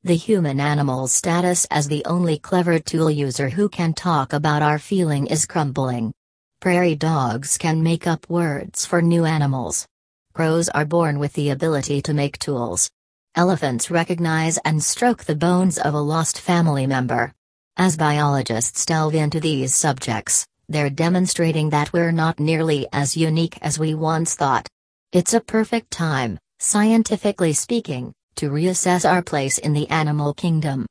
The human animal's status as the only clever tool user who can talk about our feeling is crumbling. Prairie dogs can make up words for new animals. Crows are born with the ability to make tools. Elephants recognize and stroke the bones of a lost family member. As biologists delve into these subjects, they're demonstrating that we're not nearly as unique as we once thought. It's a perfect time, scientifically speaking, to reassess our place in the animal kingdom.